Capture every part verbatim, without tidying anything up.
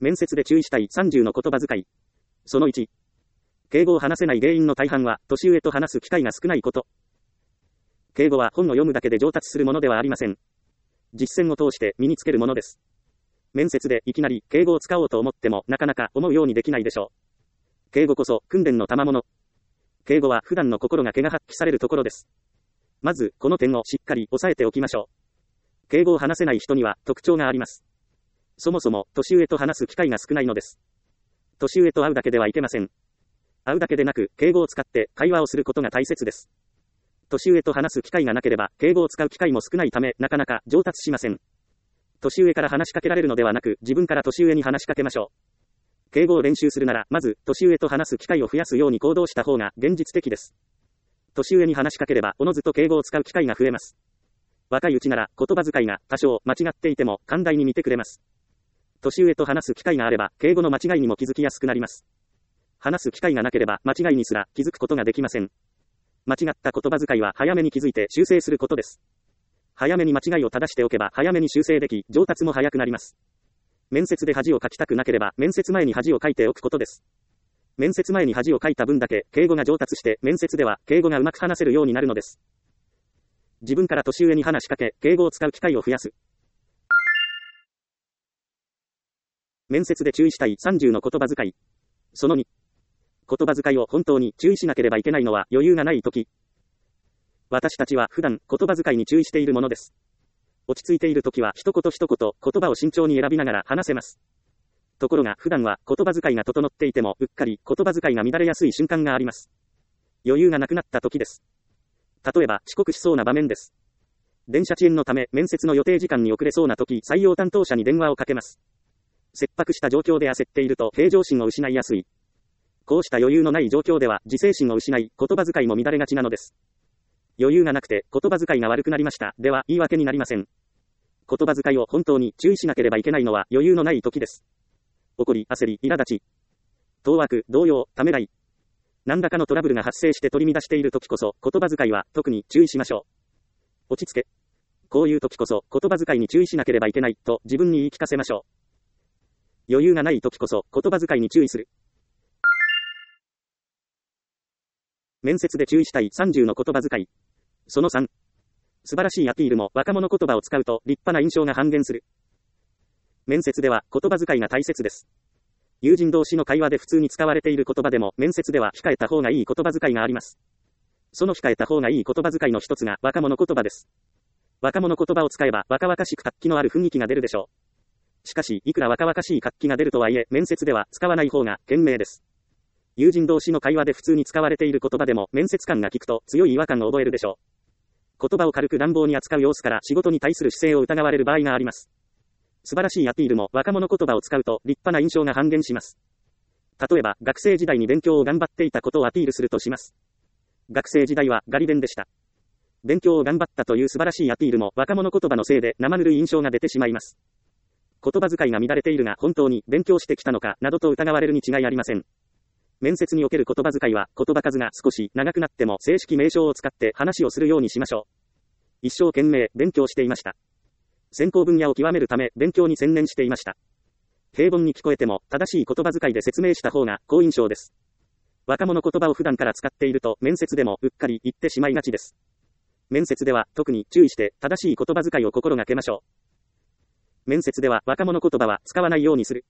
面接で注意したいさんじゅうの言葉遣い。そのいち。敬語を話せない原因の大半は、年上と話す機会が少ないこと。敬語は本を読むだけで上達するものではありません。実践を通して身につけるものです。面接でいきなり敬語を使おうと思ってもなかなか思うようにできないでしょう。敬語こそ訓練の賜物。敬語は普段の心がけが発揮されるところです。まず、この点をしっかり押さえておきましょう。敬語を話せない人には特徴があります。そもそも、年上と話す機会が少ないのです。年上と会うだけではいけません。会うだけでなく、敬語を使って会話をすることが大切です。年上と話す機会がなければ、敬語を使う機会も少ないため、なかなか上達しません。年上から話しかけられるのではなく、自分から年上に話しかけましょう。敬語を練習するなら、まず、年上と話す機会を増やすように行動した方が現実的です。年上に話しかければ、おのずと敬語を使う機会が増えます。若いうちなら、言葉遣いが多少間違っていても、寛大に見てくれます。年上と話す機会があれば、敬語の間違いにも気づきやすくなります。話す機会がなければ、間違いにすら気づくことができません。間違った言葉遣いは早めに気づいて修正することです。早めに間違いを正しておけば早めに修正でき、上達も早くなります。面接で恥をかきたくなければ、面接前に恥をかいておくことです。面接前に恥をかいた分だけ、敬語が上達して、面接では敬語がうまく話せるようになるのです。自分から年上に話しかけ、敬語を使う機会を増やす。面接で注意したいさんじゅうの言葉遣い。そのに。言葉遣いを本当に注意しなければいけないのは余裕がないとき。私たちは普段言葉遣いに注意しているものです。落ち着いているときは一言一言言葉を慎重に選びながら話せます。ところが普段は言葉遣いが整っていてもうっかり言葉遣いが乱れやすい瞬間があります。余裕がなくなったときです。例えば遅刻しそうな場面です。電車遅延のため面接の予定時間に遅れそうなとき採用担当者に電話をかけます。切迫した状況で焦っていると平常心を失いやすい。こうした余裕のない状況では自制心を失い言葉遣いも乱れがちなのです。余裕がなくて言葉遣いが悪くなりましたでは言い訳になりません。言葉遣いを本当に注意しなければいけないのは余裕のない時です。怒り、焦り、苛立ち、当惑、動揺、ためらい。何らかのトラブルが発生して取り乱している時こそ言葉遣いは特に注意しましょう。落ち着け。こういう時こそ言葉遣いに注意しなければいけないと自分に言い聞かせましょう。余裕がない時こそ言葉遣いに注意する。面接で注意したいさんじゅうの言葉遣い。そのさん。素晴らしいアピールも若者言葉を使うと立派な印象が半減する。面接では言葉遣いが大切です。友人同士の会話で普通に使われている言葉でも面接では控えた方がいい言葉遣いがあります。その控えた方がいい言葉遣いの一つが若者言葉です。若者言葉を使えば若々しく活気のある雰囲気が出るでしょう。しかし、いくら若々しい活気が出るとはいえ、面接では使わない方が賢明です。友人同士の会話で普通に使われている言葉でも面接官が聞くと強い違和感を覚えるでしょう。言葉を軽く乱暴に扱う様子から仕事に対する姿勢を疑われる場合があります。素晴らしいアピールも若者言葉を使うと立派な印象が半減します。例えば、学生時代に勉強を頑張っていたことをアピールするとします。学生時代はガリ勉でした。勉強を頑張ったという素晴らしいアピールも若者言葉のせいで生ぬるい印象が出てしまいます。言葉遣いが乱れているが本当に勉強してきたのかなどと疑われるに違いありません。面接における言葉遣いは言葉数が少し長くなっても正式名称を使って話をするようにしましょう。一生懸命勉強していました。専攻分野を極めるため勉強に専念していました。平凡に聞こえても正しい言葉遣いで説明した方が好印象です。若者言葉を普段から使っていると面接でもうっかり言ってしまいがちです。面接では特に注意して正しい言葉遣いを心がけましょう。面接では若者言葉は使わないようにする。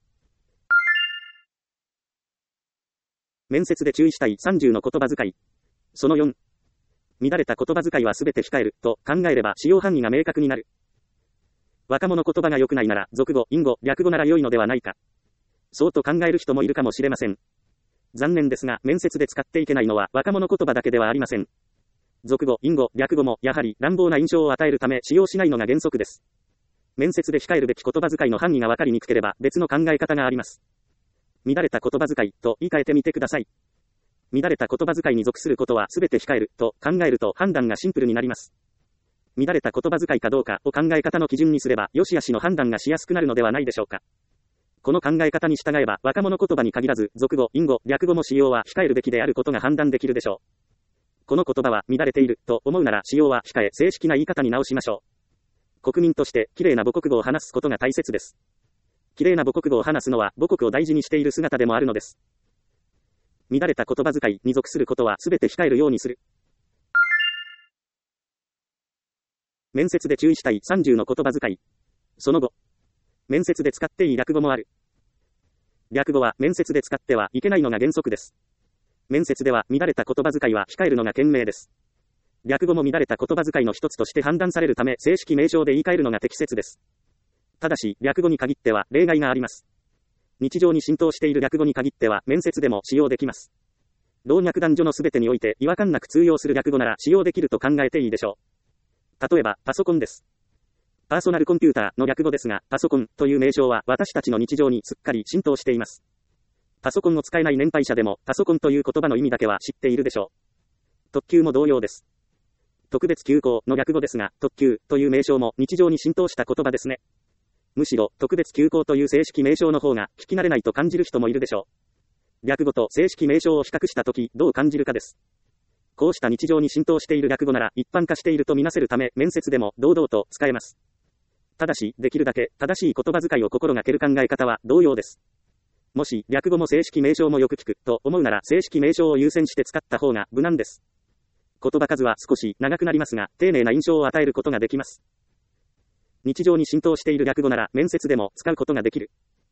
面接で注意したいさんじゅうの言葉遣い。そのよん。乱れた言葉遣いはすべて控えると考えれば使用範囲が明確になる。若者言葉が良くないなら俗語、隠語、略語なら良いのではないか。そうと考える人もいるかもしれません。残念ですが面接で使っていけないのは若者言葉だけではありません。俗語、隠語、略語もやはり乱暴な印象を与えるため使用しないのが原則です。面接で控えるべき言葉遣いの範囲が分かりにくければ別の考え方があります。乱れた言葉遣いと言い換えてみてください。乱れた言葉遣いに属することはすべて控えると考えると判断がシンプルになります。乱れた言葉遣いかどうかを考え方の基準にすれば良し悪しの判断がしやすくなるのではないでしょうか。この考え方に従えば若者言葉に限らず俗語、隠語、略語も使用は控えるべきであることが判断できるでしょう。この言葉は乱れていると思うなら使用は控え正式な言い方に直しましょう。国民として綺麗な母国語を話すことが大切です。 綺麗な母国語を話すのは母国を大事にしている姿でもあるのです。乱れた言葉遣いに属することはすべて控えるようにする。面接で注意したいさんじゅうの言葉遣い。その後、面接で使っていい略語もある。略語は面接で使ってはいけないのが原則です。面接では乱れた言葉遣いは控えるのが賢明です。略語も乱れた言葉遣いの一つとして判断されるため正式名称で言い換えるのが適切です。ただし、略語に限っては例外があります。日常に浸透している略語に限っては面接でも使用できます。老若男女のすべてにおいて違和感なく通用する略語なら使用できると考えていいでしょう。例えば、パソコンです。パーソナルコンピューターの略語ですが、パソコンという名称は私たちの日常にすっかり浸透しています。パソコンを使えない年配者でも、パソコンという言葉の意味だけは知っているでしょう。特急も同様です。特別急行の略語ですが、特急という名称も日常に浸透した言葉ですね。むしろ、特別急行という正式名称の方が聞き慣れないと感じる人もいるでしょう。略語と正式名称を比較したとき、どう感じるかです。こうした日常に浸透している略語なら一般化しているとみなせるため、面接でも堂々と使えます。ただし、できるだけ正しい言葉遣いを心がける考え方は同様です。もし、略語も正式名称もよく聞くと思うなら正式名称を優先して使った方が無難です。言葉数は少し長くなりますが、丁寧な印象を与えることができます。日常に浸透している略語なら面接でも使うことができる。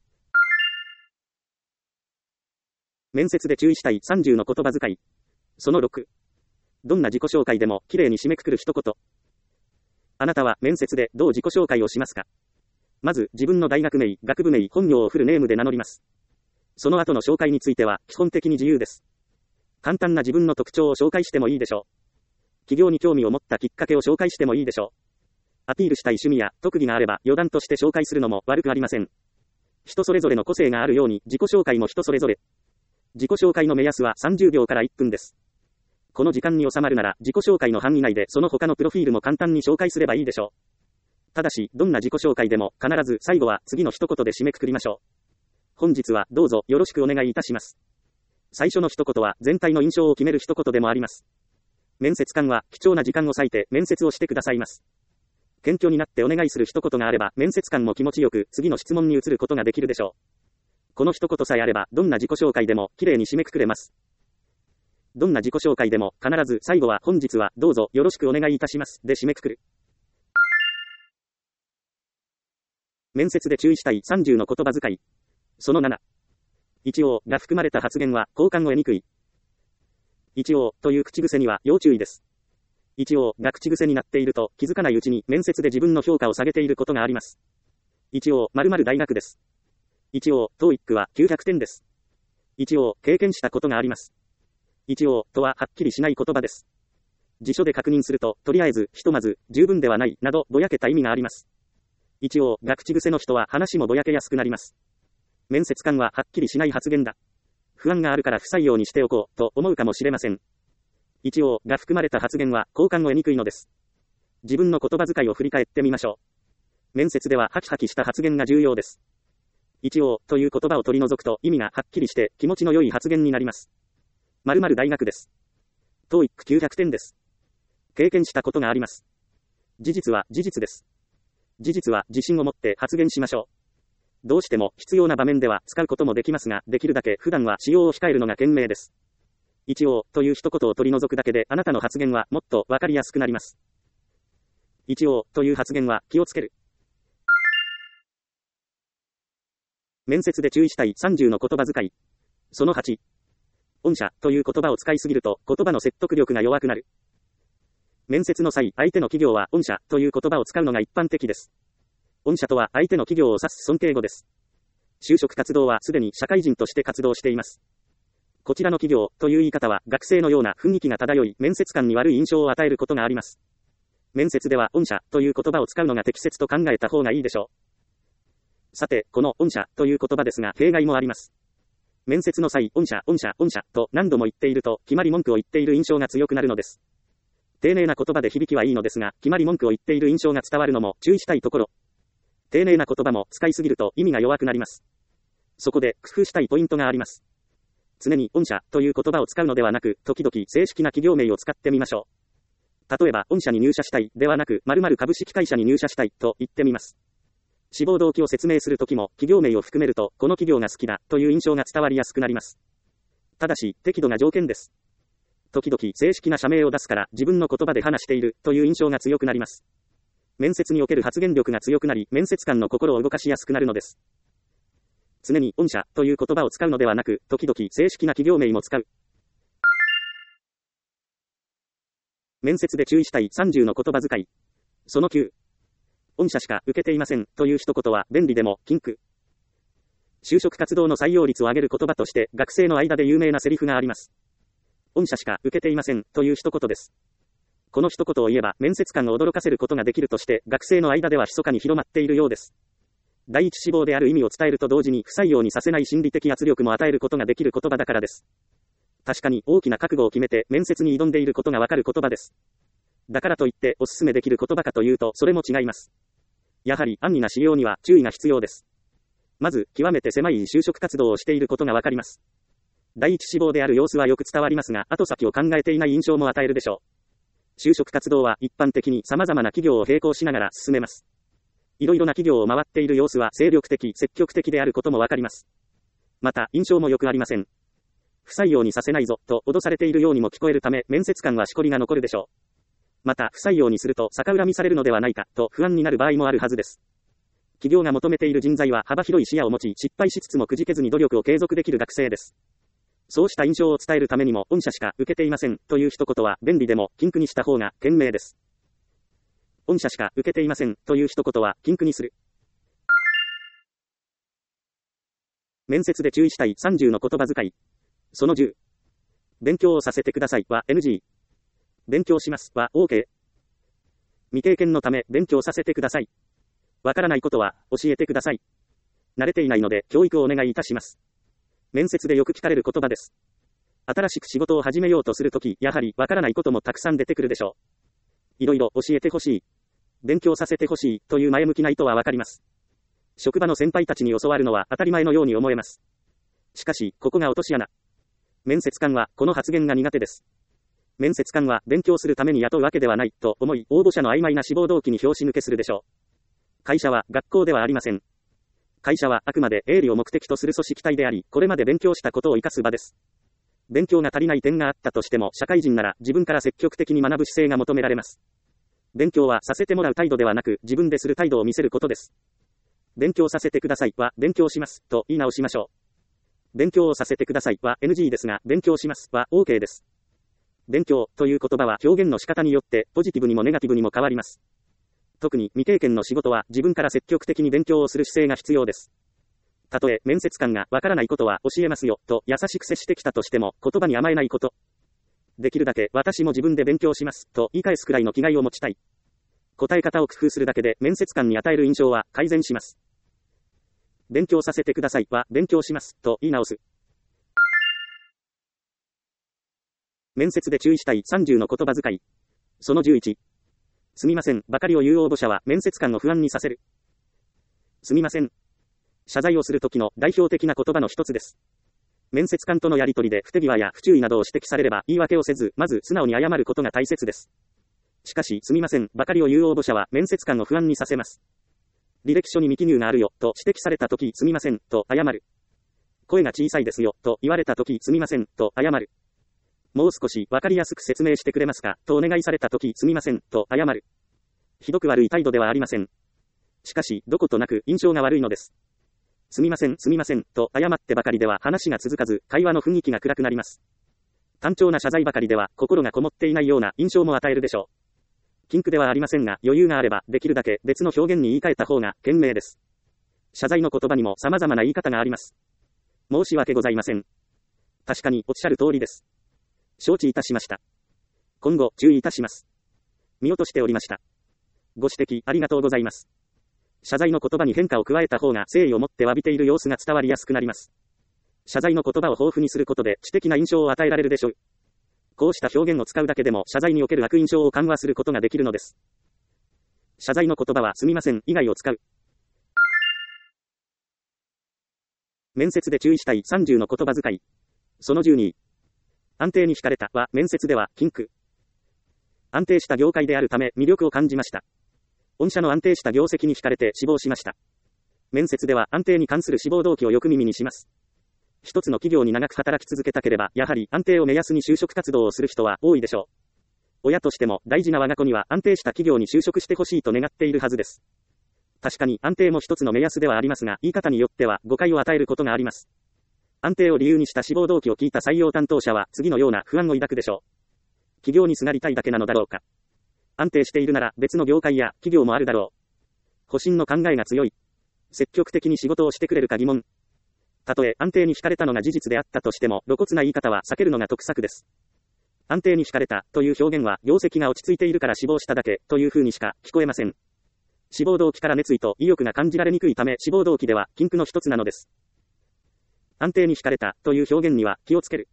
面接で注意したいさんじゅうの言葉遣い。そのろく。どんな自己紹介でもきれいに締めくくる一言。あなたは面接でどう自己紹介をしますか？まず自分の大学名、学部名、本名をフルネームで名乗ります。その後の紹介については基本的に自由です。簡単な自分の特徴を紹介してもいいでしょう。起業に興味を持ったきっかけを紹介してもいいでしょう。アピールしたい趣味や特技があれば余談として紹介するのも悪くありません。人それぞれの個性があるように自己紹介も人それぞれ。自己紹介の目安はさんじゅうびょうからいっぷんです。この時間に収まるなら自己紹介の範囲内でその他のプロフィールも簡単に紹介すればいいでしょう。ただし、どんな自己紹介でも必ず最後は次の一言で締めくくりましょう。本日はどうぞよろしくお願いいたします。最初の一言は全体の印象を決める一言でもあります。面接官は貴重な時間を割いて面接をしてくださいます。謙虚になってお願いする一言があれば面接官も気持ちよく次の質問に移ることができるでしょう。この一言さえあればどんな自己紹介でもきれいに締めくくれます。どんな自己紹介でも必ず最後は本日はどうぞよろしくお願いいたしますで締めくくる。面接で注意したいさんじゅうの言葉遣い。そのなな。一応が含まれた発言は好感を得にくい。一応という口癖には要注意です。一応が口癖になっていると気づかないうちに面接で自分の評価を下げていることがあります。一応〇〇大学です。一応トーイックはきゅうひゃくてんです。一応経験したことがあります。一応とははっきりしない言葉です。辞書で確認するととりあえずひとまず十分ではないなどぼやけた意味があります。一応が口癖の人は話もぼやけやすくなります。面接官ははっきりしない発言だ。不安があるから不採用にしておこうと思うかもしれません。一応が含まれた発言は好感を得にくいのです。自分の言葉遣いを振り返ってみましょう。面接ではハキハキした発言が重要です。一応という言葉を取り除くと意味がはっきりして気持ちの良い発言になります。〇〇大学です。トーイックきゅうひゃくてんです。経験したことがあります。事実は事実です。事実は自信を持って発言しましょう。どうしても必要な場面では使うこともできますが、できるだけ普段は使用を控えるのが賢明です。一応という一言を取り除くだけであなたの発言はもっとわかりやすくなります。一応という発言は気をつける。面接で注意したいさんじゅうの言葉遣い。そのはち。御社という言葉を使いすぎると言葉の説得力が弱くなる。面接の際、相手の企業は御社という言葉を使うのが一般的です。御社とは相手の企業を指す尊敬語です。就職活動はすでに社会人として活動しています。こちらの企業という言い方は学生のような雰囲気が漂い面接官に悪い印象を与えることがあります。面接では御社という言葉を使うのが適切と考えた方がいいでしょう。さて、この御社という言葉ですが弊害もあります。面接の際、御社、御社、御社と何度も言っていると決まり文句を言っている印象が強くなるのです。丁寧な言葉で響きはいいのですが、決まり文句を言っている印象が伝わるのも注意したいところ。丁寧な言葉も使いすぎると意味が弱くなります。そこで工夫したいポイントがあります。常に御社という言葉を使うのではなく、時々正式な企業名を使ってみましょう。例えば、御社に入社したいではなく、〇〇株式会社に入社したいと言ってみます。 志望動機を説明するときも、企業名を含めると、この企業が好きだ、という印象が伝わりやすくなります。ただし、適度が条件です。時々、正式な社名を出すから、自分の言葉で話している、という印象が強くなります。面接における発言力が強くなり、面接官の心を動かしやすくなるのです。常に、御社、という言葉を使うのではなく、時々、正式な企業名も使う。面接で注意したいさんじゅうの言葉遣い。そのきゅう。御社しか受けていません、という一言は、便利でも、禁句。就職活動の採用率を上げる言葉として、学生の間で有名なセリフがあります。御社しか受けていません、という一言です。この一言を言えば、面接官を驚かせることができるとして、学生の間では密かに広まっているようです。第一志望である意味を伝えると同時に、不採用にさせない心理的圧力も与えることができる言葉だからです。確かに、大きな覚悟を決めて、面接に挑んでいることがわかる言葉です。だからといって、お勧めできる言葉かというと、それも違います。やはり、安易な使用には注意が必要です。まず、極めて狭い就職活動をしていることがわかります。第一志望である様子はよく伝わりますが、後先を考えていない印象も与えるでしょう。就職活動は一般的に様々な企業を並行しながら進めます。いろいろな企業を回っている様子は精力的、積極的であることもわかります。また、印象も良くありません。不採用にさせないぞ、と脅されているようにも聞こえるため、面接官はしこりが残るでしょう。また、不採用にすると逆恨みされるのではないか、と不安になる場合もあるはずです。企業が求めている人材は幅広い視野を持ち、失敗しつつもくじけずに努力を継続できる学生です。そうした印象を伝えるためにも、御社しか受けていません、という一言は、便利でも、禁句にした方が、賢明です。御社しか受けていません、という一言は、禁句にする。面接で注意したいさんじゅうの言葉遣い。そのじゅう。勉強をさせてくださいは エヌジー。勉強しますは オーケー。未経験のため勉強させてください。わからないことは教えてください。慣れていないので教育をお願いいたします。面接でよく聞かれる言葉です。新しく仕事を始めようとするとき、やはりわからないこともたくさん出てくるでしょう。いろいろ教えてほしい。勉強させてほしいという前向きな意図はわかります。職場の先輩たちに教わるのは当たり前のように思えます。しかし、ここが落とし穴。面接官はこの発言が苦手です。面接官は勉強するために雇うわけではないと思い、応募者の曖昧な志望動機に拍子抜けするでしょう。会社は学校ではありません。会社はあくまで営利を目的とする組織体であり、これまで勉強したことを活かす場です。勉強が足りない点があったとしても、社会人なら自分から積極的に学ぶ姿勢が求められます。勉強はさせてもらう態度ではなく、自分でする態度を見せることです。勉強させてくださいは、勉強します、と言い直しましょう。勉強をさせてくださいは エヌジー ですが、勉強しますは オーケー です。勉強という言葉は表現の仕方によって、ポジティブにもネガティブにも変わります。特に未経験の仕事は自分から積極的に勉強をする姿勢が必要です。たとえ面接官がわからないことは教えますよと優しく接してきたとしても言葉に甘えないこと。できるだけ私も自分で勉強しますと言い返すくらいの気概を持ちたい。答え方を工夫するだけで面接官に与える印象は改善します。勉強させてくださいは勉強しますと言い直す。面接で注意したいさんじゅうの言葉遣い。そのじゅういち。すみませんばかりを言う応募者は面接官を不安にさせる。すみません。謝罪をするときの代表的な言葉の一つです。面接官とのやりとりで不手際や不注意などを指摘されれば言い訳をせず、まず素直に謝ることが大切です。しかし、すみませんばかりを言う応募者は面接官を不安にさせます。履歴書に未記入があるよと指摘されたときすみませんと謝る。声が小さいですよと言われたときすみませんと謝る。もう少しわかりやすく説明してくれますかとお願いされたときすみませんと謝る。ひどく悪い態度ではありません。しかし、どことなく印象が悪いのです。すみません、すみません、と謝ってばかりでは話が続かず、会話の雰囲気が暗くなります。単調な謝罪ばかりでは、心がこもっていないような印象も与えるでしょう。禁句ではありませんが、余裕があれば、できるだけ別の表現に言い換えた方が、賢明です。謝罪の言葉にも様々な言い方があります。申し訳ございません。確かに、おっしゃる通りです。承知いたしました。今後、注意いたします。見落としておりました。ご指摘、ありがとうございます。謝罪の言葉に変化を加えた方が誠意を持って詫びている様子が伝わりやすくなります。謝罪の言葉を豊富にすることで知的な印象を与えられるでしょう。こうした表現を使うだけでも謝罪における悪印象を緩和することができるのです。謝罪の言葉はすみません以外を使う。面接で注意したいさんじゅうの言葉遣い。そのじゅうに。安定に惹かれたは面接では禁句。安定した業界であるため魅力を感じました。御社の安定した業績に惹かれて志望しました。 面接では安定に関する志望動機をよく耳にします。一つの企業に長く働き続けたければ、やはり安定を目安に就職活動をする人は多いでしょう。親としても大事な我が子には安定した企業に就職してほしいと願っているはずです。確かに安定も一つの目安ではありますが、言い方によっては誤解を与えることがあります。安定を理由にした志望動機を聞いた採用担当者は次のような不安を抱くでしょう。企業にすがりたいだけなのだろうか。安定しているなら別の業界や企業もあるだろう。保身の考えが強い。積極的に仕事をしてくれるか疑問。たとえ安定に惹かれたのが事実であったとしても、露骨な言い方は避けるのが得策です。安定に惹かれたという表現は、業績が落ち着いているから志望しただけという風にしか聞こえません。志望動機から熱意と意欲が感じられにくいため、志望動機では禁句の一つなのです。安定に惹かれたという表現には気をつける。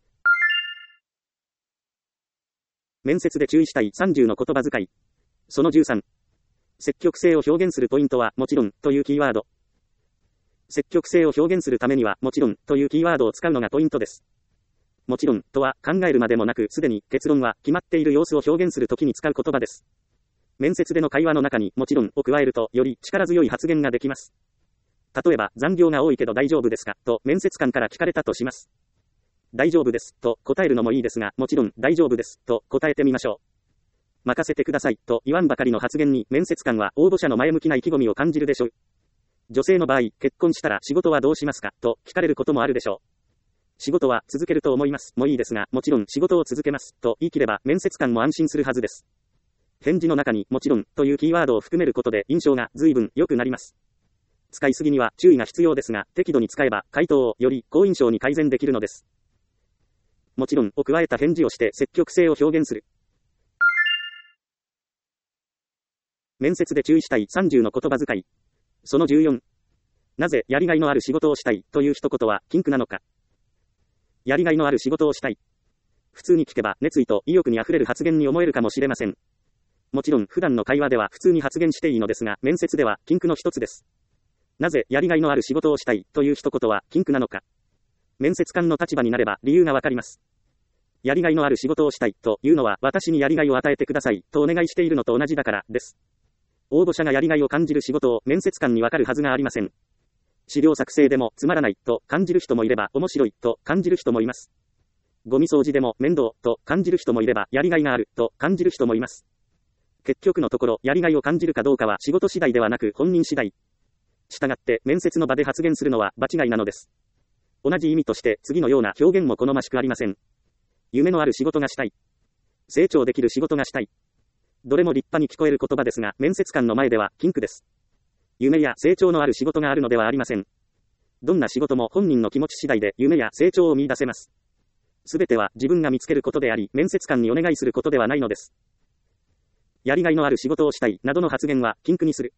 面接で注意したいさんじゅうの言葉遣い。そのじゅうさん。積極性を表現するポイントはもちろんというキーワード。積極性を表現するためにはもちろんというキーワードを使うのがポイントです。もちろんとは考えるまでもなく、すでに結論は決まっている様子を表現するときに使う言葉です。面接での会話の中にもちろんを加えるとより力強い発言ができます。例えば、残業が多いけど大丈夫ですかと面接官から聞かれたとします。大丈夫ですと答えるのもいいですが、もちろん大丈夫ですと答えてみましょう。任せてくださいと言わんばかりの発言に面接官は応募者の前向きな意気込みを感じるでしょう。女性の場合、結婚したら仕事はどうしますかと聞かれることもあるでしょう。仕事は続けると思いますもいいですが、もちろん仕事を続けますと言い切れば面接官も安心するはずです。返事の中にもちろんというキーワードを含めることで印象が随分良くなります。使いすぎには注意が必要ですが、適度に使えば回答をより好印象に改善できるのです。もちろんを加えた返事をして積極性を表現する。面接で注意したいさんじゅうの言葉遣い。そのじゅうよん。なぜやりがいのある仕事をしたいという一言は禁句なのか。やりがいのある仕事をしたい。普通に聞けば熱意と意欲にあふれる発言に思えるかもしれません。もちろん普段の会話では普通に発言していいのですが、面接では禁句の一つです。なぜやりがいのある仕事をしたいという一言は禁句なのか。面接官の立場になれば理由がわかります。やりがいのある仕事をしたいというのは、私にやりがいを与えてくださいとお願いしているのと同じだからです。応募者がやりがいを感じる仕事を面接官にわかるはずがありません。資料作成でもつまらないと感じる人もいれば面白いと感じる人もいます。ゴミ掃除でも面倒と感じる人もいればやりがいがあると感じる人もいます。結局のところ、やりがいを感じるかどうかは仕事次第ではなく本人次第。したがって面接の場で発言するのは場違いなのです。同じ意味として次のような表現も好ましくありません。夢のある仕事がしたい。成長できる仕事がしたい。どれも立派に聞こえる言葉ですが、面接官の前では禁句です。夢や成長のある仕事があるのではありません。どんな仕事も本人の気持ち次第で夢や成長を見出せます。すべては自分が見つけることであり、面接官にお願いすることではないのです。やりがいのある仕事をしたいなどの発言は禁句にする。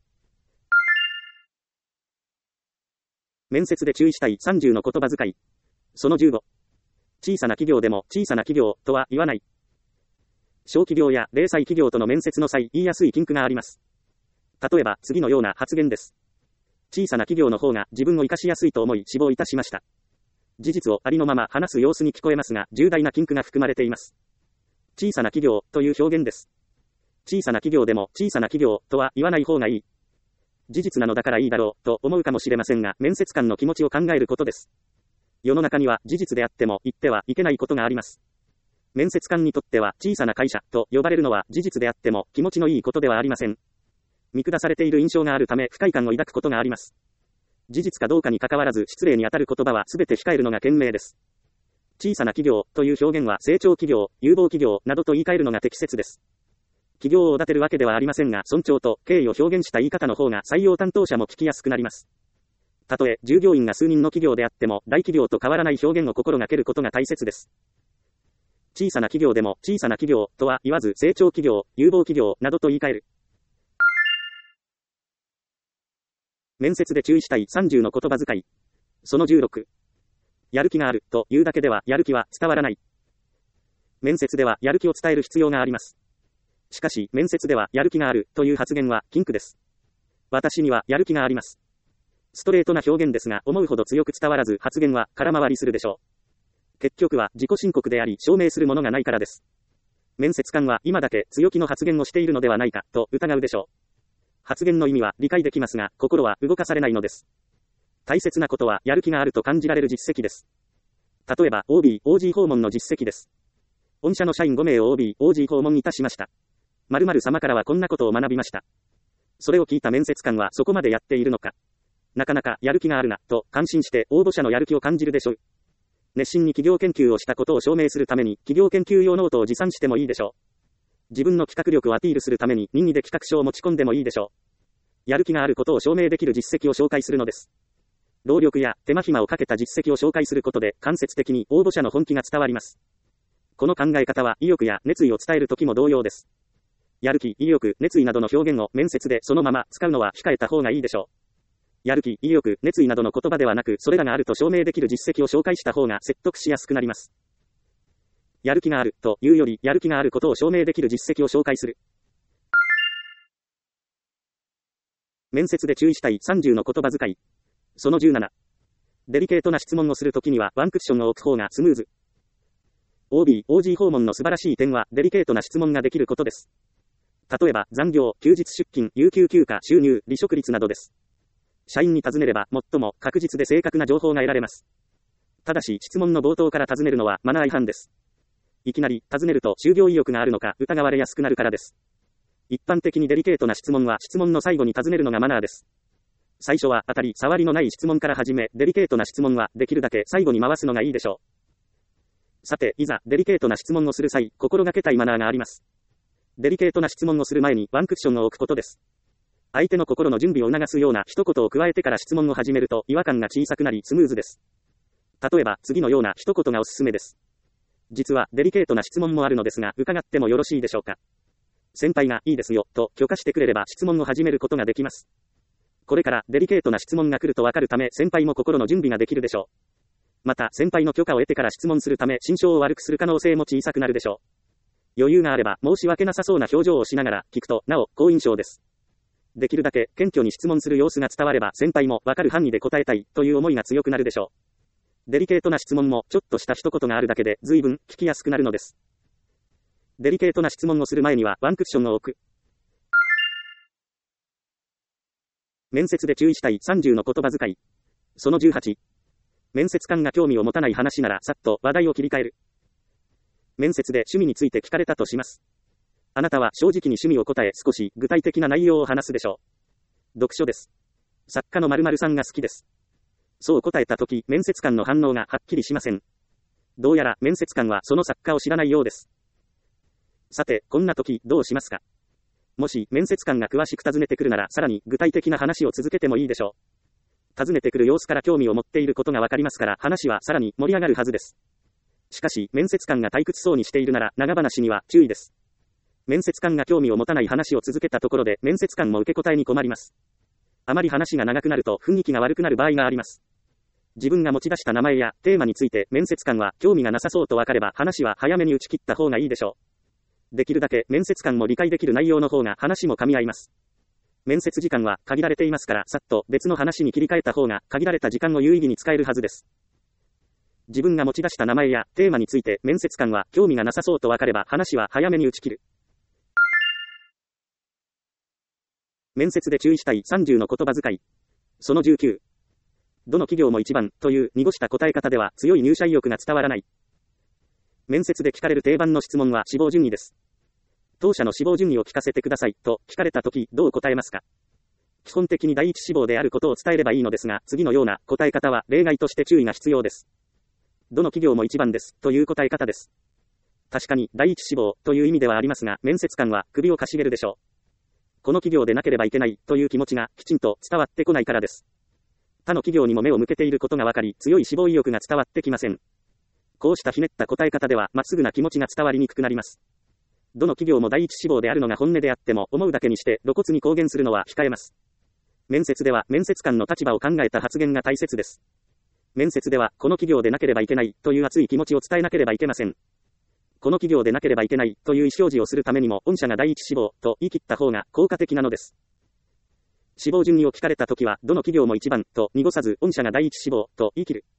面接で注意したいさんじゅうの言葉遣い。そのじゅうご。小さな企業でも小さな企業とは言わない。小企業や零細企業との面接の際、言いやすい禁句があります。例えば次のような発言です。小さな企業の方が自分を活かしやすいと思い志望いたしました。事実をありのまま話す様子に聞こえますが、重大な禁句が含まれています。小さな企業という表現です。小さな企業でも小さな企業とは言わない方がいい。事実なのだからいいだろうと思うかもしれませんが、面接官の気持ちを考えることです。世の中には事実であっても言ってはいけないことがあります。面接官にとっては小さな会社と呼ばれるのは事実であっても気持ちのいいことではありません。見下されている印象があるため不快感を抱くことがあります。事実かどうかに関わらず失礼にあたる言葉はすべて控えるのが賢明です。小さな企業という表現は成長企業、有望企業などと言い換えるのが適切です。企業をおだてるわけではありませんが、尊重と敬意を表現した言い方の方が採用担当者も聞きやすくなります。たとえ従業員が数人の企業であっても、大企業と変わらない表現を心がけることが大切です。小さな企業でも小さな企業とは言わず、成長企業、有望企業などと言い換える。面接で注意したいさんじゅうの言葉遣い。そのじゅうろく。やる気があるというだけではやる気は伝わらない。面接ではやる気を伝える必要があります。しかし、面接ではやる気があるという発言は禁句です。私にはやる気があります。ストレートな表現ですが、思うほど強く伝わらず発言は空回りするでしょう。結局は自己申告であり、証明するものがないからです。面接官は今だけ強気の発言をしているのではないかと疑うでしょう。 発言の意味は理解できますが、心は動かされないのです。大切なことは、やる気があると感じられる実績です。例えば、オービー、オージー 訪問の実績です。御社の社員ごめいを オービー、オージー 訪問いたしました。〇〇様からはこんなことを学びました。それを聞いた面接官はそこまでやっているのか。なかなかやる気があるな、と感心して応募者のやる気を感じるでしょう。熱心に企業研究をしたことを証明するために、企業研究用ノートを持参してもいいでしょう。自分の企画力をアピールするために任意で企画書を持ち込んでもいいでしょう。やる気があることを証明できる実績を紹介するのです。労力や手間暇をかけた実績を紹介することで間接的に応募者の本気が伝わります。この考え方は意欲や熱意を伝えるときも同様です。やる気、意欲、熱意などの表現を面接でそのまま使うのは控えた方がいいでしょう。やる気、意欲、熱意などの言葉ではなく、それらがあると証明できる実績を紹介した方が説得しやすくなります。やる気があるというより、やる気があることを証明できる実績を紹介する。面接で注意したいさんじゅうの言葉遣い。そのじゅうなな。デリケートな質問をするときにはワンクッションを置く方がスムーズ。オービー、オージー 訪問の素晴らしい点はデリケートな質問ができることです。例えば、残業、休日出勤、有給休暇、収入、離職率などです。社員に尋ねれば、最も確実で正確な情報が得られます。ただし、質問の冒頭から尋ねるのはマナー違反です。いきなり尋ねると就業意欲があるのか疑われやすくなるからです。一般的にデリケートな質問は質問の最後に尋ねるのがマナーです。最初は当たり障りのない質問から始め、デリケートな質問はできるだけ最後に回すのがいいでしょう。さて、いざデリケートな質問をする際、心がけたいマナーがあります。デリケートな質問をする前にワンクッションを置くことです。相手の心の準備を促すような一言を加えてから質問を始めると違和感が小さくなりスムーズです。例えば、次のような一言がおすすめです。実はデリケートな質問もあるのですが、伺ってもよろしいでしょうか。先輩がいいですよ、と許可してくれれば質問を始めることができます。これからデリケートな質問が来るとわかるため、先輩も心の準備ができるでしょう。また、先輩の許可を得てから質問するため、心象を悪くする可能性も小さくなるでしょう。余裕があれば、申し訳なさそうな表情をしながら聞くと、なお、好印象です。できるだけ、謙虚に質問する様子が伝われば、先輩もわかる範囲で答えたい、という思いが強くなるでしょう。デリケートな質問も、ちょっとした一言があるだけで、随分、聞きやすくなるのです。デリケートな質問をする前には、ワンクッションを置く。面接で注意したいさんじゅうの言葉遣い。そのじゅうはち。面接官が興味を持たない話なら、さっと話題を切り替える。面接で趣味について聞かれたとします。あなたは正直に趣味を答え、少し具体的な内容を話すでしょう。読書です。作家の〇〇さんが好きです。そう答えたとき、面接官の反応がはっきりしません。どうやら面接官はその作家を知らないようです。さて、こんなときどうしますか。もし面接官が詳しく尋ねてくるなら、さらに具体的な話を続けてもいいでしょう。尋ねてくる様子から興味を持っていることがわかりますから、話はさらに盛り上がるはずです。しかし、面接官が退屈そうにしているなら、長話には注意です。面接官が興味を持たない話を続けたところで、面接官も受け答えに困ります。あまり話が長くなると、雰囲気が悪くなる場合があります。自分が持ち出した名前やテーマについて、面接官は興味がなさそうとわかれば、話は早めに打ち切った方がいいでしょう。できるだけ面接官も理解できる内容の方が話も噛み合います。面接時間は限られていますから、さっと別の話に切り替えた方が限られた時間を有意義に使えるはずです。自分が持ち出した名前やテーマについて面接官は興味がなさそうとわかれば話は早めに打ち切る。面接で注意したいさんじゅうの言葉遣い。そのじゅうきゅう。どの企業も一番という濁した答え方では強い入社意欲が伝わらない。面接で聞かれる定番の質問は志望順位です。当社の志望順位を聞かせてくださいと聞かれたときどう答えますか。基本的に第一志望であることを伝えればいいのですが、次のような答え方は例外として注意が必要です。どの企業も一番ですという答え方です。確かに第一志望という意味ではありますが、面接官は首をかしげるでしょう。この企業でなければいけないという気持ちがきちんと伝わってこないからです。他の企業にも目を向けていることがわかり、強い志望意欲が伝わってきません。こうしたひねった答え方では、まっすぐな気持ちが伝わりにくくなります。どの企業も第一志望であるのが本音であっても、思うだけにして露骨に公言するのは控えます。面接では面接官の立場を考えた発言が大切です。面接では、この企業でなければいけないという熱い気持ちを伝えなければいけません。この企業でなければいけないという意思表示をするためにも、御社が第一志望と言い切った方が効果的なのです。志望順位を聞かれたときは、どの企業も一番と濁さず、御社が第一志望と言い切る。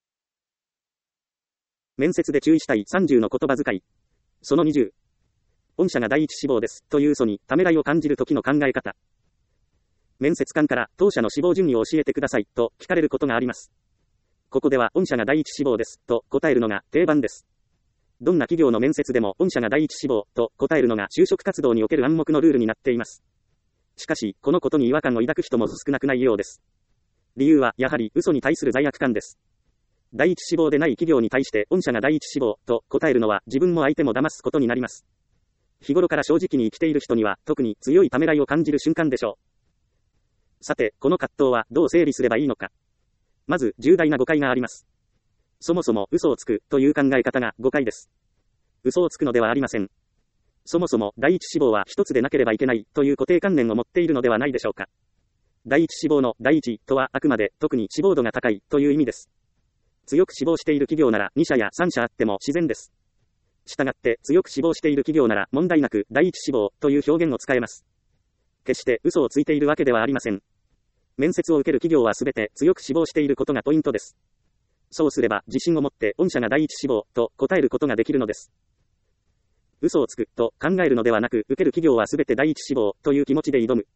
面接で注意したいさんじゅうの言葉遣い。そのにじゅう。 御社が第一志望です、という嘘に、ためらいを感じる時の考え方。面接官から、当社の志望順位を教えてください、と聞かれることがあります。ここでは、御社が第一志望です、と答えるのが定番です。どんな企業の面接でも、御社が第一志望、と答えるのが就職活動における暗黙のルールになっています。しかし、このことに違和感を抱く人も少なくないようです。理由は、やはり、嘘に対する罪悪感です。第一志望でない企業に対して、御社が第一志望、と答えるのは、自分も相手も騙すことになります。日頃から正直に生きている人には、特に強いためらいを感じる瞬間でしょう。さて、この葛藤はどう整理すればいいのか。まず、重大な誤解があります。そもそも、嘘をつく、という考え方が誤解です。嘘をつくのではありません。そもそも、第一志望は一つでなければいけない、という固定観念を持っているのではないでしょうか。第一志望の第一とは、あくまで、特に志望度が高い、という意味です。強く志望している企業ならに社やさん社あっても自然です。したがって、強く志望している企業なら問題なく、第一志望、という表現を使えます。決して嘘をついているわけではありません。面接を受ける企業はすべて強く志望していることがポイントです。そうすれば、自信を持って、御社が第一志望、と答えることができるのです。嘘をつく、と考えるのではなく、受ける企業はすべて第一志望、という気持ちで挑む。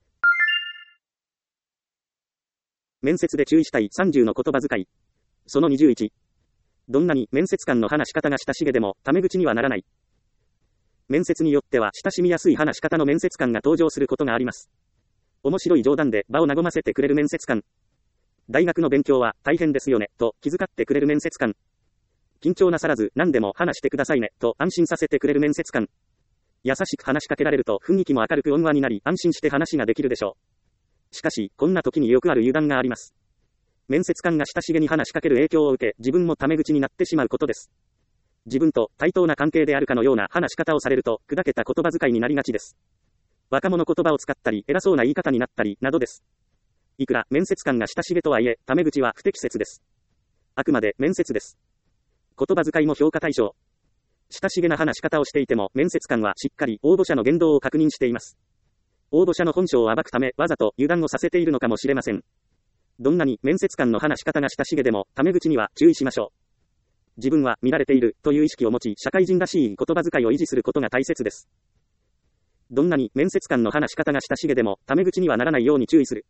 面接で注意したいさんじゅうの言葉遣い。そのにじゅういち。どんなに面接官の話し方が親しげでも、タメ口にはならない。面接によっては親しみやすい話し方の面接官が登場することがあります。面白い冗談で場を和ませてくれる面接官。大学の勉強は大変ですよね、と気遣ってくれる面接官。緊張なさらず何でも話してくださいね、と安心させてくれる面接官。優しく話しかけられると雰囲気も明るく温和になり安心して話ができるでしょう。しかし、こんな時によくある油断があります。面接官が親しげに話しかける影響を受け、自分もタメ口になってしまうことです。自分と対等な関係であるかのような話し方をされると、砕けた言葉遣いになりがちです。若者言葉を使ったり、偉そうな言い方になったり、などです。いくら面接官が親しげとはいえ、タメ口は不適切です。あくまで面接です。言葉遣いも評価対象。親しげな話し方をしていても、面接官はしっかり応募者の言動を確認しています。応募者の本性を暴くため、わざと油断をさせているのかもしれません。どんなに面接官の話し方が親しげでも、タメ口には注意しましょう。自分は見られているという意識を持ち、社会人らしい言葉遣いを維持することが大切です。どんなに面接官の話し方が親しげでも、タメ口にはならないように注意する。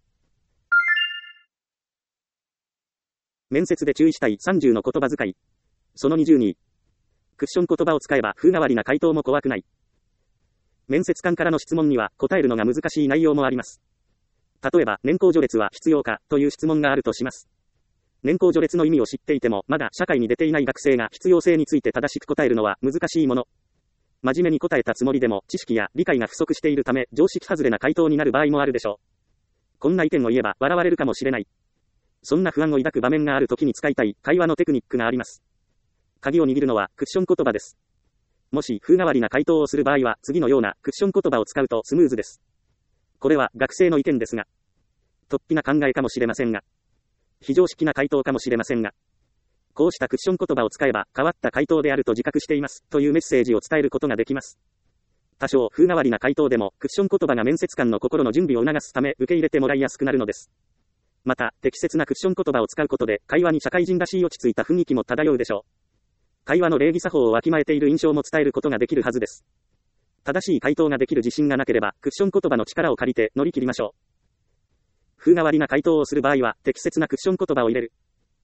面接で注意したいさんじゅうの言葉遣い。そのにじゅうに。クッション言葉を使えば風変わりな回答も怖くない。面接官からの質問には答えるのが難しい内容もあります。例えば、年功序列は必要かという質問があるとします。年功序列の意味を知っていても、まだ社会に出ていない学生が必要性について正しく答えるのは難しいもの。真面目に答えたつもりでも、知識や理解が不足しているため、常識外れな回答になる場合もあるでしょう。こんな意見を言えば笑われるかもしれない。そんな不安を抱く場面があるときに使いたい会話のテクニックがあります。鍵を握るのはクッション言葉です。もし風変わりな回答をする場合は、次のようなクッション言葉を使うとスムーズです。これは学生の意見ですが、突飛な考えかもしれませんが、非常識な回答かもしれませんが、こうしたクッション言葉を使えば変わった回答であると自覚していますというメッセージを伝えることができます。多少風変わりな回答でもクッション言葉が面接官の心の準備を促すため受け入れてもらいやすくなるのです。また、適切なクッション言葉を使うことで会話に社会人らしい落ち着いた雰囲気も漂うでしょう。会話の礼儀作法をわきまえている印象も伝えることができるはずです。正しい回答ができる自信がなければ、クッション言葉の力を借りて乗り切りましょう。風変わりな回答をする場合は、適切なクッション言葉を入れる。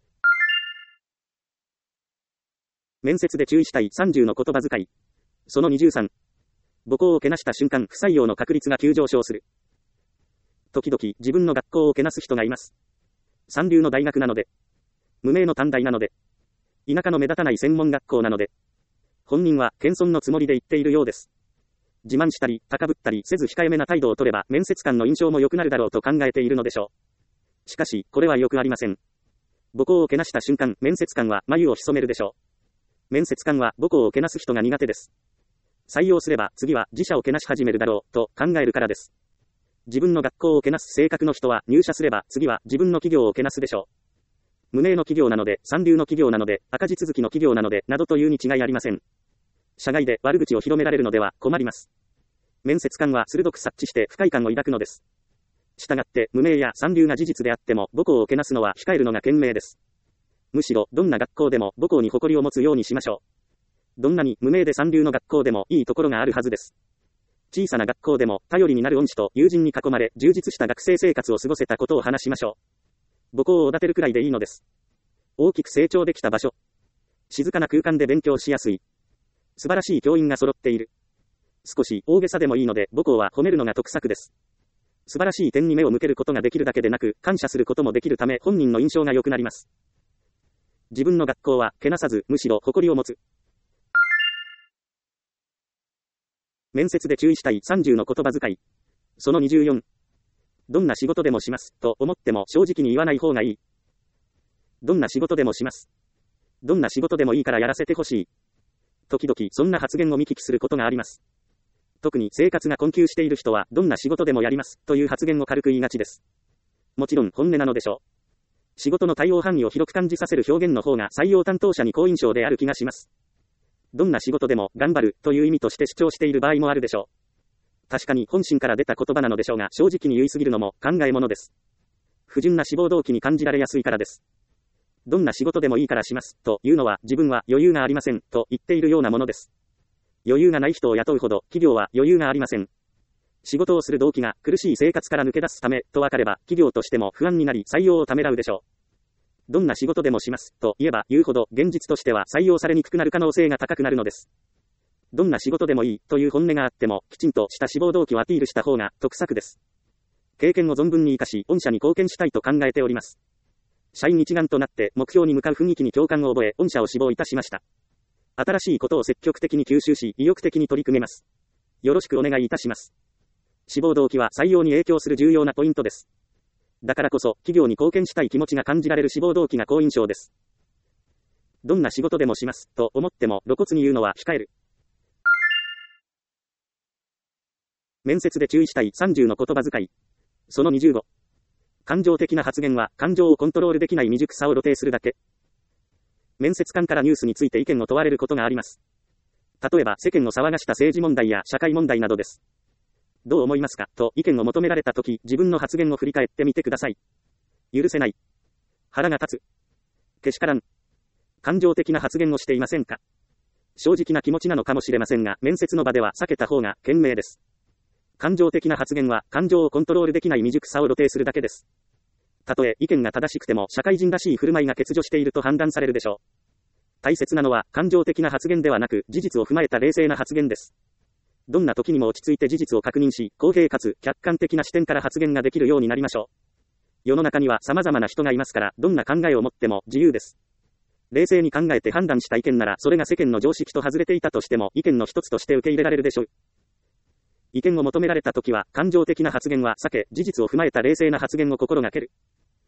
面接で注意したいさんじゅうの言葉遣い。そのにじゅうさん。母校をけなした瞬間、不採用の確率が急上昇する。時々、自分の学校をけなす人がいます。三流の大学なので。無名の短大なので。田舎の目立たない専門学校なので。本人は謙遜のつもりで言っているようです。自慢したり、高ぶったりせず控えめな態度を取れば、面接官の印象も良くなるだろうと考えているのでしょう。しかし、これはよくありません。母校をけなした瞬間、面接官は眉を潜めるでしょう。面接官は母校をけなす人が苦手です。採用すれば、次は自社をけなし始めるだろう、と考えるからです。自分の学校をけなす性格の人は、入社すれば、次は自分の企業をけなすでしょう。無名の企業なので、三流の企業なので、赤字続きの企業なので、などというに違いありません。社外で悪口を広められるのでは困ります。面接官は鋭く察知して不快感を抱くのです。したがって、無名や三流が事実であっても、母校をけなすのは控えるのが賢明です。むしろ、どんな学校でも母校に誇りを持つようにしましょう。 どんなに無名で三流の学校でもいいところがあるはずです。小さな学校でも頼りになる恩師と友人に囲まれ充実した学生生活を過ごせたことを話しましょう。母校をおだてるくらいでいいのです。大きく成長できた場所。静かな空間で勉強しやすい。素晴らしい教員が揃っている。少し大げさでもいいので母校は褒めるのが得策です。素晴らしい点に目を向けることができるだけでなく感謝することもできるため本人の印象が良くなります。自分の学校はけなさずむしろ誇りを持つ。面接で注意したいさんじゅうの言葉遣い。そのにじゅうよん。どんな仕事でもしますと思っても正直に言わない方がいい。どんな仕事でもします。どんな仕事でもいいからやらせてほしい。時々そんな発言を見聞きすることがあります。特に生活が困窮している人はどんな仕事でもやりますという発言を軽く言いがちです。もちろん本音なのでしょう。仕事の対応範囲を広く感じさせる表現の方が採用担当者に好印象である気がします。どんな仕事でも頑張るという意味として主張している場合もあるでしょう。確かに本心から出た言葉なのでしょうが正直に言い過ぎるのも考えものです。不純な志望動機に感じられやすいからです。どんな仕事でもいいからしますというのは自分は余裕がありませんと言っているようなものです。余裕がない人を雇うほど企業は余裕がありません。仕事をする動機が苦しい生活から抜け出すためと分かれば企業としても不安になり採用をためらうでしょう。どんな仕事でもしますと言えば言うほど現実としては採用されにくくなる可能性が高くなるのです。どんな仕事でもいいという本音があってもきちんとした志望動機をアピールした方が得策です。経験を存分に活かし御社に貢献したいと考えております。社員一丸となって目標に向かう雰囲気に共感を覚え御社を志望いたしました。新しいことを積極的に吸収し意欲的に取り組めます。よろしくお願いいたします。志望動機は採用に影響する重要なポイントです。だからこそ企業に貢献したい気持ちが感じられる志望動機が好印象です。どんな仕事でもしますと思っても露骨に言うのは控える。面接で注意したいさんじゅうの言葉遣い。そのにじゅうご。感情的な発言は感情をコントロールできない未熟さを露呈するだけ。面接官からニュースについて意見を問われることがあります。例えば世間を騒がした政治問題や社会問題などです。どう思いますかと意見を求められたとき自分の発言を振り返ってみてください。許せない。腹が立つ。けしからん。感情的な発言をしていませんか。正直な気持ちなのかもしれませんが面接の場では避けた方が賢明です。感情的な発言は感情をコントロールできない未熟さを露呈するだけです。たとえ意見が正しくても社会人らしい振る舞いが欠如していると判断されるでしょう。大切なのは感情的な発言ではなく事実を踏まえた冷静な発言です。どんな時にも落ち着いて事実を確認し、公平かつ客観的な視点から発言ができるようになりましょう。世の中には様々な人がいますから、どんな考えを持っても自由です。冷静に考えて判断した意見なら、それが世間の常識と外れていたとしても、意見の一つとして受け入れられるでしょう。意見を求められた時は、感情的な発言は避け、事実を踏まえた冷静な発言を心がける。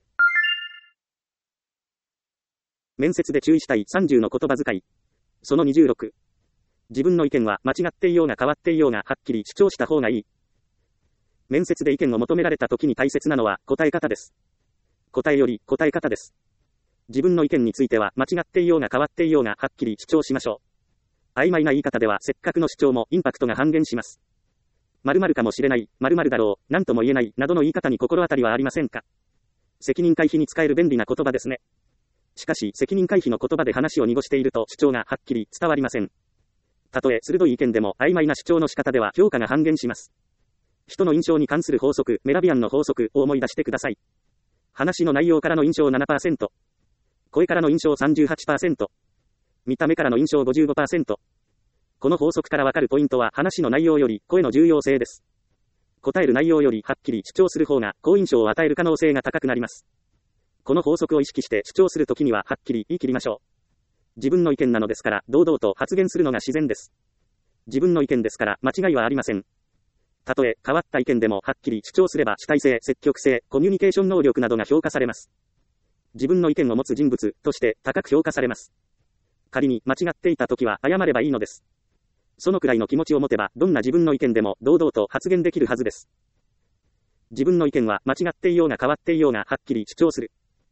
面接で注意したいさんじゅうの言葉遣い。そのにじゅうろく。自分の意見は間違っていようが変わっていようがはっきり主張した方がいい。面接で意見を求められた時に大切なのは答え方です。答えより答え方です。自分の意見については間違っていようが変わっていようがはっきり主張しましょう。曖昧な言い方ではせっかくの主張もインパクトが半減します。〇〇かもしれない、〇〇だろう、なんとも言えないなどの言い方に心当たりはありませんか。責任回避に使える便利な言葉ですね。しかし責任回避の言葉で話を濁していると主張がはっきり伝わりません。たとえ鋭い意見でも曖昧な主張の仕方では評価が半減します。人の印象に関する法則、メラビアンの法則を思い出してください。話の内容からの印象 ななパーセント、声からの印象 さんじゅうはちパーセント、見た目からの印象 ごじゅうごパーセント。この法則からわかるポイントは話の内容より声の重要性です。答える内容よりはっきり主張する方が好印象を与える可能性が高くなります。この法則を意識して主張するときにははっきり言い切りましょう。自分の意見なのですから、堂々と発言するのが自然です。自分の意見ですから、間違いはありません。たとえ変わった意見でもはっきり主張すれば主体性、積極性、コミュニケーション能力などが評価されます。自分の意見を持つ人物として高く評価されます。仮に間違っていたときは謝ればいいのです。そのくらいの気持ちを持てば、どんな自分の意見でも堂々と発言できるはずです。自分の意見は間違っていようが変わっていようがはっきり主張する。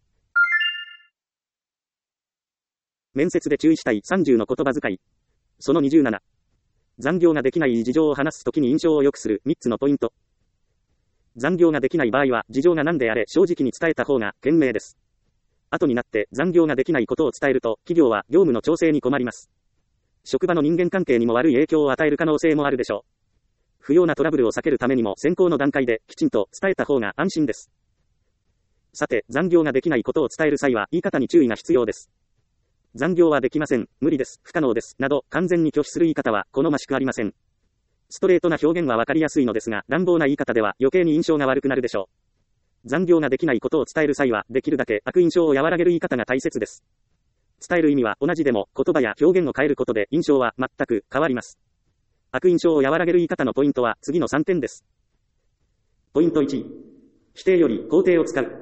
面接で注意したいさんじゅうの言葉遣い。そのにじゅうなな。残業ができない事情を話すときに印象を良くするみっつのポイント。残業ができない場合は事情が何であれ正直に伝えた方が賢明です。後になって残業ができないことを伝えると企業は業務の調整に困ります。 職場の人間関係にも悪い影響を与える可能性もあるでしょう。不要なトラブルを避けるためにも先行の段階できちんと伝えた方が安心です。さて、残業ができないことを伝える際は言い方に注意が必要です。残業はできません、無理です、不可能です、など完全に拒否する言い方は好ましくありません。ストレートな表現はわかりやすいのですが、乱暴な言い方では余計に印象が悪くなるでしょう。残業ができないことを伝える際は、できるだけ悪印象を和らげる言い方が大切です。伝える意味は同じでも、言葉や表現を変えることで印象は全く変わります。悪印象を和らげる言い方のポイントは次のさんてんです。ポイントいち、否定より肯定を使う。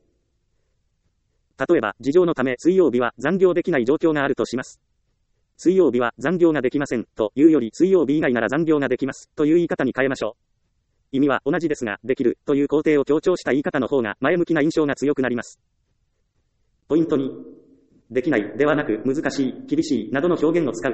例えば、事情のため水曜日は残業できない状況があるとします。水曜日は残業ができませんというより、水曜日以外なら残業ができますという言い方に変えましょう。意味は同じですが、できるという肯定を強調した言い方の方が前向きな印象が強くなります。ポイントに、できないではなく難しい、厳しいなどの表現を使う。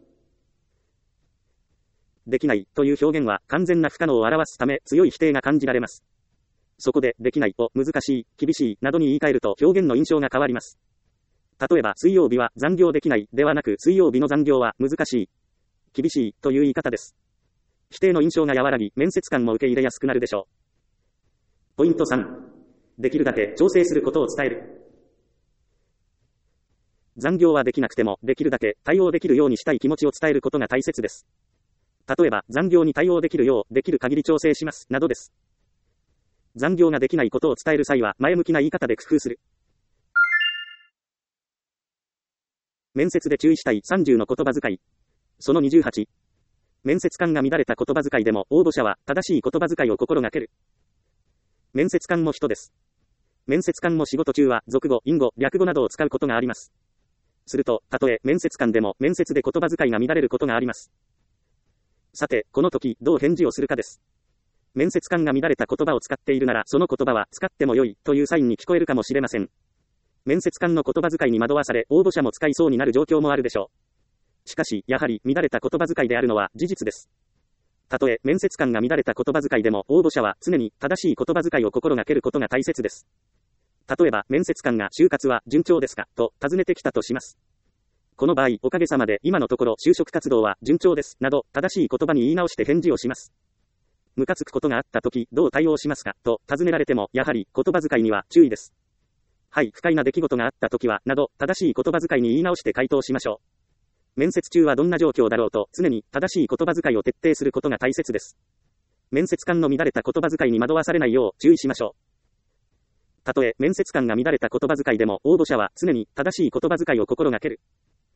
できないという表現は完全な不可能を表すため強い否定が感じられます。そこでできないを難しい、厳しいなどに言い換えると表現の印象が変わります。例えば水曜日は残業できないではなく水曜日の残業は難しい、厳しいという言い方です。否定の印象が和らぎ、面接官も受け入れやすくなるでしょう。ポイントさん、できるだけ調整することを伝える。残業はできなくてもできるだけ対応できるようにしたい気持ちを伝えることが大切です。例えば残業に対応できるようできる限り調整しますなどです。残業ができないことを伝える際は前向きな言い方で工夫する。面接で注意したいさんじゅうの言葉遣い。そのにじゅうはち。面接官が乱れた言葉遣いでも応募者は正しい言葉遣いを心がける。面接官も人です。面接官も仕事中は俗語、隠語、略語などを使うことがあります。すると、たとえ面接官でも面接で言葉遣いが乱れることがあります。さて、この時どう返事をするかです。面接官が乱れた言葉を使っているなら、その言葉は使っても良いというサインに聞こえるかもしれません。面接官の言葉遣いに惑わされ、応募者も使いそうになる状況もあるでしょう。しかし、やはり乱れた言葉遣いであるのは事実です。たとえ面接官が乱れた言葉遣いでも、応募者は常に正しい言葉遣いを心がけることが大切です。例えば、面接官が就活は順調ですかと尋ねてきたとします。この場合、おかげさまで今のところ就職活動は順調ですなど、正しい言葉に言い直して返事をします。ムカつくことがあったとき、どう対応しますかと尋ねられても、やはり言葉遣いには注意です。はい、不快な出来事があったときは、など、正しい言葉遣いに言い直して回答しましょう。面接中はどんな状況だろうと、常に正しい言葉遣いを徹底することが大切です。面接官の乱れた言葉遣いに惑わされないよう注意しましょう。たとえ面接官が乱れた言葉遣いでも、応募者は常に正しい言葉遣いを心がける。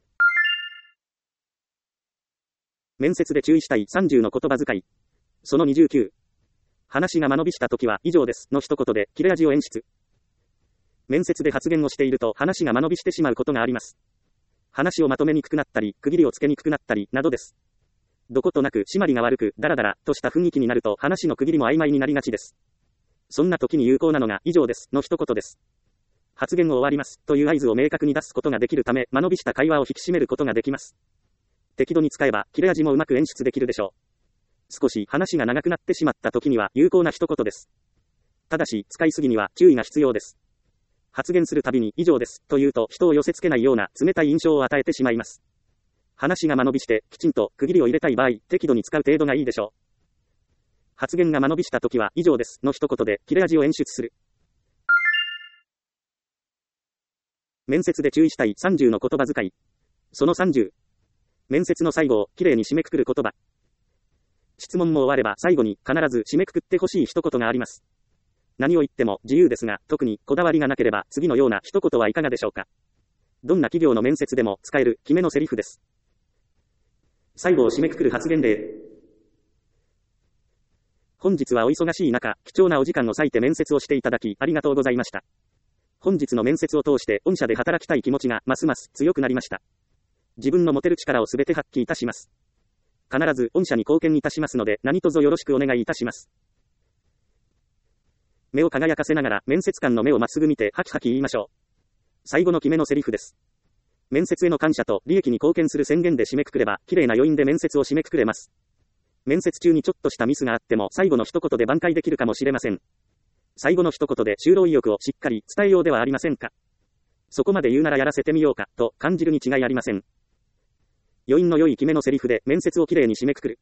面接で注意したいさんじゅうの言葉遣い。そのにじゅうきゅう。話が間延びしたときは以上ですの一言で切れ味を演出。面接で発言をしていると話が間延びしてしまうことがあります。話をまとめにくくなったり、区切りをつけにくくなったり、などです。どことなく締まりが悪く、ダラダラとした雰囲気になると話の区切りも曖昧になりがちです。そんな時に有効なのが以上ですの一言です。発言を終わりますという合図を明確に出すことができるため、間延びした会話を引き締めることができます。適度に使えば切れ味もうまく演出できるでしょう。少し話が長くなってしまった時には有効な一言です。ただし、使いすぎには注意が必要です。発言するたびに以上ですと言うと人を寄せ付けないような冷たい印象を与えてしまいます。話が間延びしてきちんと区切りを入れたい場合、適度に使う程度がいいでしょう。発言が間延びした時は以上ですの一言で切れ味を演出する。面接で注意したいさんじゅうの言葉遣い。そのさんじゅう。面接の最後をきれいに締めくくる言葉。質問も終われば最後に必ず締めくくってほしい一言があります。何を言っても自由ですが、特にこだわりがなければ次のような一言はいかがでしょうか。どんな企業の面接でも使える決めのセリフです。最後を締めくくる発言例。本日はお忙しい中、貴重なお時間を割いて面接をしていただきありがとうございました。本日の面接を通して御社で働きたい気持ちがますます強くなりました。自分の持てる力をすべて発揮いたします。必ず御社に貢献いたしますので何卒よろしくお願いいたします。目を輝かせながら面接官の目をまっすぐ見てハキハキ言いましょう。最後の決めのセリフです。面接への感謝と利益に貢献する宣言で締めくくれば、綺麗な余韻で面接を締めくくれます。面接中にちょっとしたミスがあっても最後の一言で挽回できるかもしれません。最後の一言で就労意欲をしっかり伝えようではありませんか。そこまで言うならやらせてみようかと感じるに違いありません。 余韻の良い決めのセリフで面接をきれいに締めくくる。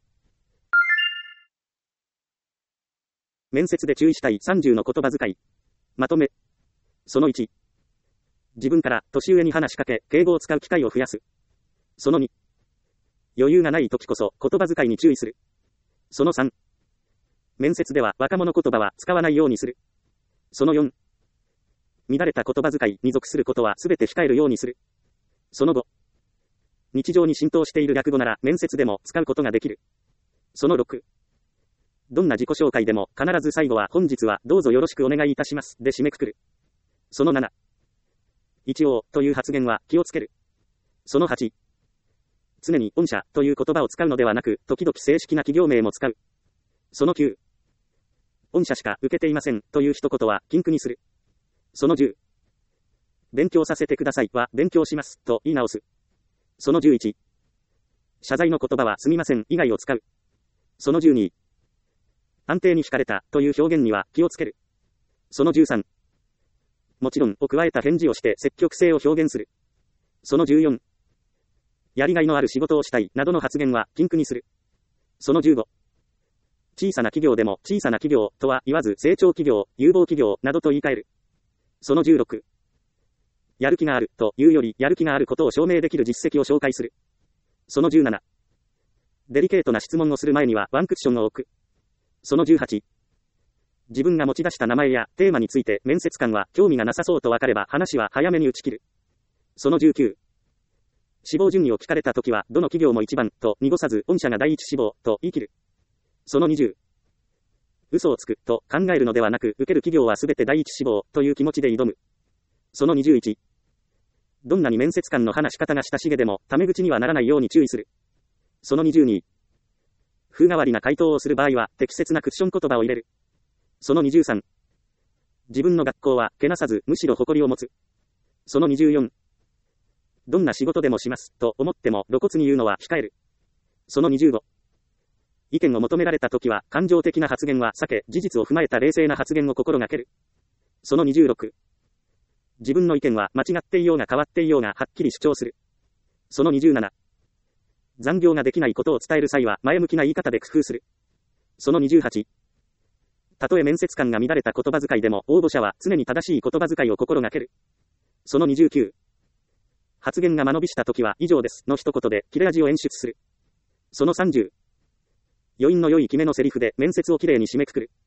面接で注意したいさんじゅうの言葉遣い。まとめ。そのいち。自分から年上に話しかけ、敬語を使う機会を増やす。そのに。余裕がない時こそ言葉遣いに注意する。そのさん。面接では若者言葉は使わないようにする。そのよん。乱れた言葉遣いに属することはすべて控えるようにする。そのご。日常に浸透している略語なら面接でも使うことができる。そのろく。どんな自己紹介でも必ず最後は本日はどうぞよろしくお願いいたしますで締めくくる。そのなな。一応という発言は気をつける。そのはち。常に御社という言葉を使うのではなく、時々正式な企業名も使う。そのきゅう。御社しか受けていませんという一言は禁句にする。そのじゅう。勉強させてくださいは勉強しますと言い直す。そのじゅういち。謝罪の言葉はすみません以外を使う。そのじゅうに。安定に惹かれたという表現には気をつける。そのじゅうさん。もちろんを加えた返事をして積極性を表現する。そのじゅうよん。やりがいのある仕事をしたいなどの発言は禁句にする。そのじゅうご。小さな企業でも小さな企業とは言わず成長企業、有望企業などと言い換える。そのじゅうろく。やる気があるというよりやる気があることを証明できる実績を紹介する。そのじゅうなな。デリケートな質問をする前にはワンクッションを置く。そのじゅうはち。自分が持ち出した名前やテーマについて面接官は興味がなさそうと分かれば話は早めに打ち切る。そのじゅうきゅう。志望順位を聞かれたときはどの企業も一番と濁さず御社が第一志望と言い切る。そのにじゅう。嘘をつくと考えるのではなく受ける企業はすべて第一志望という気持ちで挑む。そのにじゅういち。どんなに面接官の話し方が親しげでもタメ口にはならないように注意する。そのにじゅうに。風変わりな回答をする場合は適切なクッション言葉を入れる。そのにじゅうさん。自分の学校はけなさずむしろ誇りを持つ。そのにじゅうよん。どんな仕事でもしますと思っても露骨に言うのは控える。そのにじゅうご。意見を求められたときは感情的な発言は避け、事実を踏まえた冷静な発言を心がける。そのにじゅうろく。自分の意見は間違っていようが変わっていようがはっきり主張する。そのにじゅうなな。残業ができないことを伝える際は前向きな言い方で工夫する。そのにじゅうはち。たとえ面接官が乱れた言葉遣いでも応募者は常に正しい言葉遣いを心がける。そのにじゅうきゅう。発言が間延びしたときは以上ですの一言で切れ味を演出する。そのさんじゅう。余韻の良い決めのセリフで面接をきれいに締めくくる。